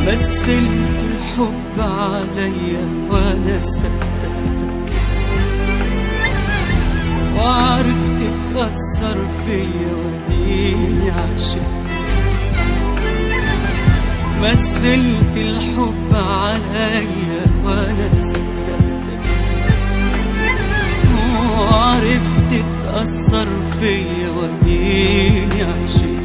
مثلت الحب عليا وانا صدقتك، وعرفت تأثر فيا وديني عشقك. مثلت الحب عليا وانا صدقتك، وعرفت تأثر فيا وديني عشقك.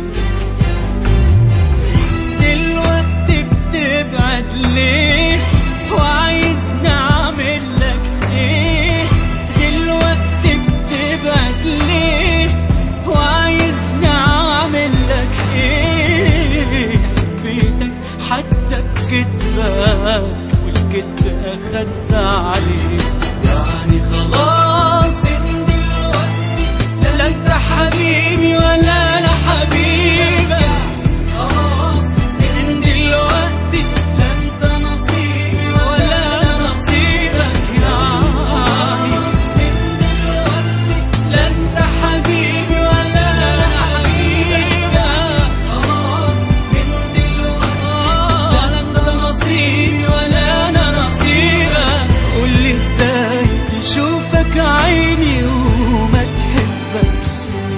دلوقتي بتبعد ليه وعايزني اعمل لك ايه؟ دلوقتي بتبعد ليه وعايزني اعمل لك ايه؟ بيتك حتى بكدبك والكدب اخدت عليه. يعني خلاص من دلوقتي لا انت حبيبي ولا انا حبيبك. خلاص من دلوقتي لا انت نصيبي ولا انا نصيبك. يعني من دلوقتي لا انت حبيبي ولا انا حبيبك. خلاص من دلوقتي لا انت نصيبي ولا انا نصيبك. قولي ازاي تشوفك عيني وما تحبكش؟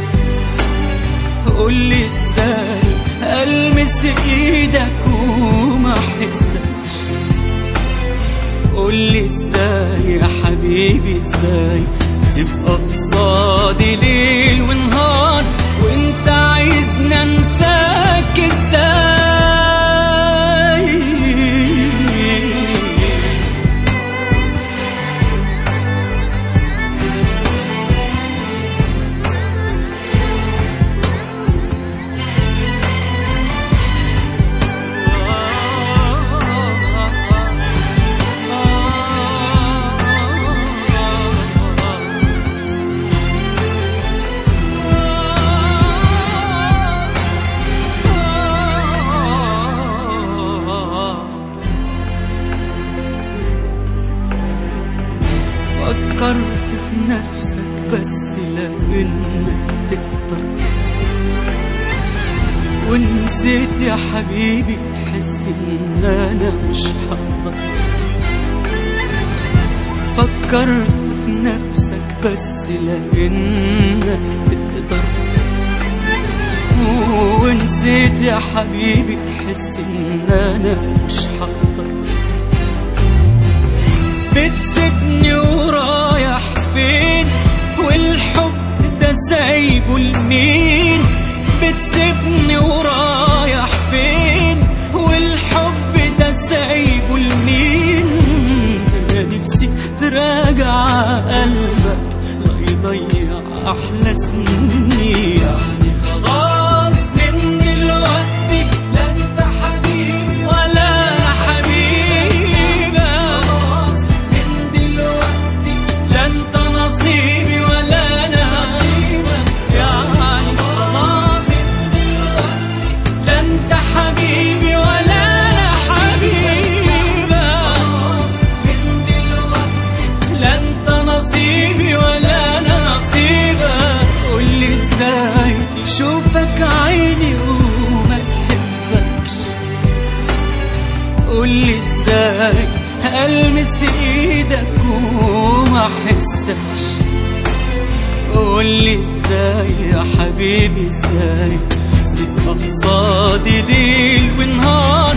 قولي ازاي ألمس ايدك وما احسكش؟ قولي ازاي يا حبيبي ازاي تبقى قصادي ليل ونهار وانت عايزني انساك ازاي؟ فكرت في نفسك بس لانك تقدر، ونسيت يا حبيبي تحس ان انا مش هقدر. فكرت في نفسك بس لانك تقدر، ونسيت يا حبيبي تحس ان انا مش هقدر. بتسيبني ورايح فين والحب ده سايبه لمين؟ بتسيبني ورايح فين والحب ده سايبه لمين؟ انا نفسي تراجع قلبك لا يضيع احلى سنين. يعني خلاص من دلوقتي لا انت حبيبي ولا انا حبيبك. خلاص من دلوقتي لا انت نصيبي ولا انا نصيبك. يعني خلاص من دلوقتي لا انت حبيبي ولا انا حبيبك. خلاص من دلوقتي لا انت نصيبي ولا انا نصيبك. قولي ازاي تشوفك عيني وما تحبكش؟ قولي ازاي ألمس ايدك وما احسكش؟ قولي ازاي يا حبيبي ازاي تبقى قصادي ليل ونهار